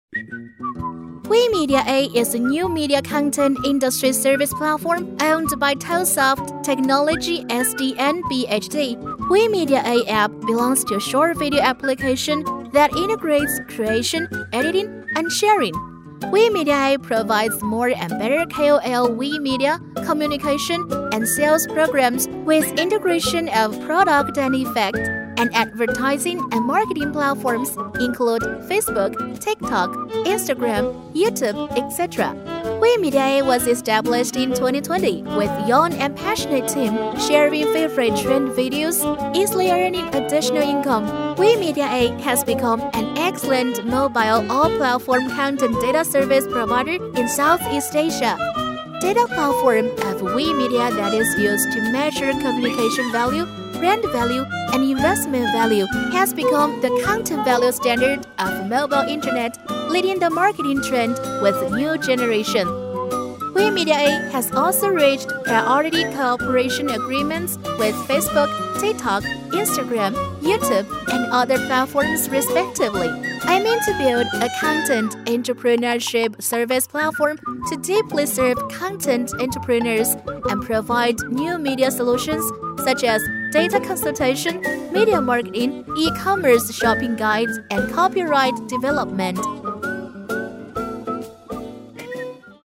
WeMedia A is a new media content industry service platform owned by Tosoft Technology SDN PhD. WeMedia A app belongs to a short video application that integrates creation, editing, and sharing. WeMedia A provides more and better KOL WeMedia communication and sales programs with integration of product and effect, and advertising and marketing platforms include Facebook, TikTok, Instagram, YouTube, etc. WeMedia A was established in 2020 with young and passionate team sharing favorite trend videos, easily earning additional income. WeMedia A has become an excellent mobile all-platform content data service provider in Southeast Asia. Data platform of WeMedia that is used to measure communication value, brand value, and investment value has become the content value standard of mobile internet, leading the marketing trend with the new generation. WeMedia A has also reached priority cooperation agreements with Facebook, TikTok, Instagram, YouTube, and other platforms respectively. I mean to build a content entrepreneurship service platform to deeply serve content entrepreneurs and provide new media solutions such as data consultation, media marketing, e-commerce shopping guides, and copyright development.